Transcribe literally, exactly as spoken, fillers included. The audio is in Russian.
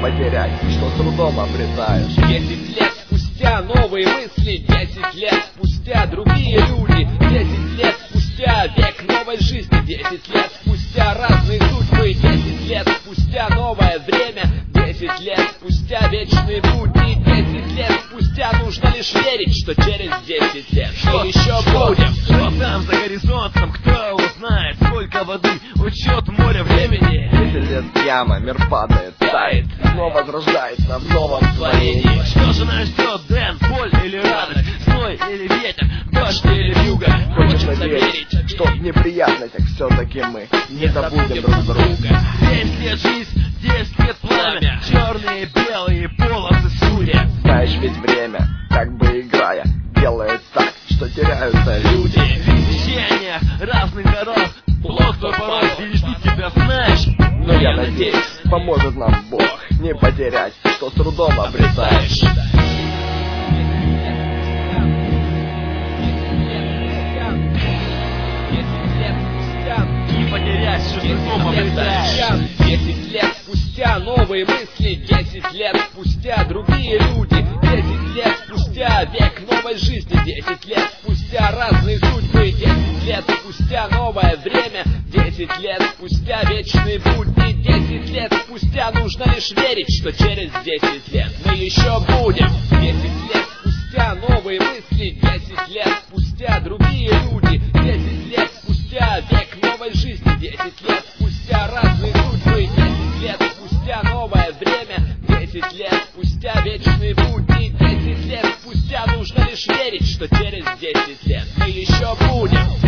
потерять, что с трудом обретаешь. Десять лет спустя новые мысли, десять лет спустя другие люди, десять лет спустя век новой жизни, десять лет спустя разные судьбы, десять лет спустя новое время, десять лет спустя вечные будни, десять лет спустя нужно лишь верить, что через десять лет мы еще будем. Что там за горизонтом, кто узнает, сколько воды, учет моря времени. Десять лет яма, мир падает, тает, снова возрождается в новом творении. Что же нас ждет, Дэн, боль или радость, зной или ветер, дождь или вьюга? Хочется верить, что в неприятностях все-таки мы не забудем друг друга. Десять лет жизнь, десять лет пламя, черные, белые полосы судя. Знаешь, ведь время, как бы играя, делает так, что теряются люди. Вещания разных дорог, блок твой порог, и жду тебя, знаешь. Но я надеюсь, поможет нам Бог не потерять, что с трудом обретаешь. Не потерять, что с трудом обретаешь. Десять лет спустя новые мысли, десять лет спустя другие люди, десять лет спустя век новой жизни, десять лет спустя разные судьбы, десять лет спустя новое время, десять лет спустя вечные будни, десять лет спустя нужно лишь верить, что через десять лет мы еще будем. Десять лет спустя новые мысли, десять лет спустя другие люди, десять лет спустя век новой жизни, десять лет спустя разные судьбы, десять лет спустя новое время, десять лет спустя вечные будни, десять лет спустя нужно лишь верить, что через десять лет мы еще будем.